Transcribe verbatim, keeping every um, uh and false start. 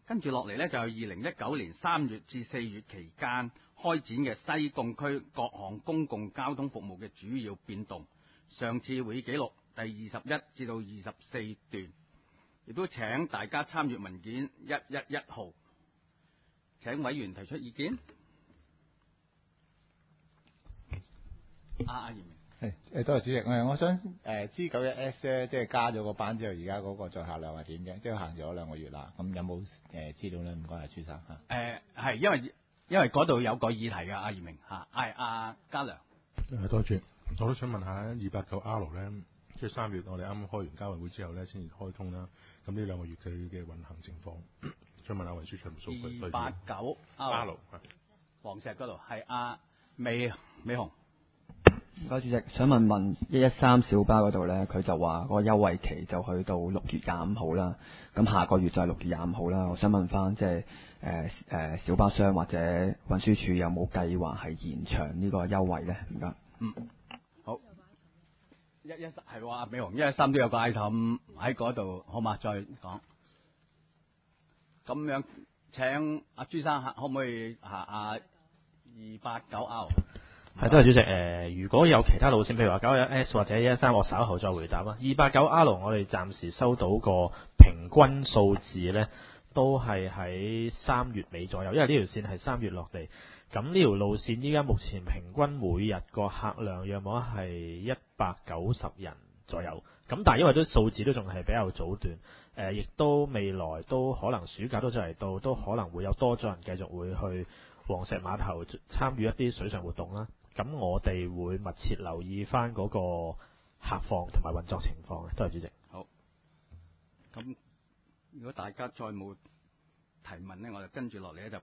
跟住落嚟呢，就係二零一九年三月至四月期間開展嘅西貢區各項公共交通服務嘅主要變動。上次會議記錄第二十一至到二十四段，亦都請大家參閱文件一一一號。請委員提出意見。阿阿嚴明。 係誒，多謝主席。誒，我想誒 G 九一 S 咧，即係加咗個班之後，而家嗰個載客量係點嘅？即係行咗兩個月啦，咁有冇誒資料咧？唔該，阿朱生嚇。 誒係，因為因為嗰度有個議題㗎，阿嚴明嚇，係阿嘉良。 誒，多謝。我都想問下二八九 R 咧，即係三月我哋啱啱開完交運會之後咧，先至開通啦。咁呢兩個月佢嘅運行情況，想問下運輸署數據。 二八九 R 黃石嗰度係阿美美紅。 唔該，主席，想問問一一三小巴嗰度咧，佢就話個優惠期就去到六月廿五號啦。咁下個月就係六月廿五號啦。我想問翻，即係誒誒小巴商或者運輸署有冇計劃係延長呢個優惠咧？唔該。 嗯，好。一一三係喎，阿美紅一一三都有個 item 喺嗰度，好嘛？再講。咁樣請阿朱生可唔可以下阿二八九 R？ 係，多謝主席。誒、呃，如果有其他路線，譬如話九一 S 或者一一三，我稍後再回答啦。二八九 R 我哋暫時收到個平均數字咧，都係喺三月尾左右，因為呢條線係三月落地。咁呢條路線依家目前平均每日個客量約莫係一百九十人左右。咁但係因為啲數字都仲係比較早段，誒、呃，亦都未來都可能暑假都就嚟到，都可能會有多咗人繼續會去黃石碼頭參與一啲水上活動啦。咁我哋會密切留意翻嗰個客況同埋運作情況嘅。多謝主席。 好。咁如果大家再冇提問呢，我就跟住落嚟咧就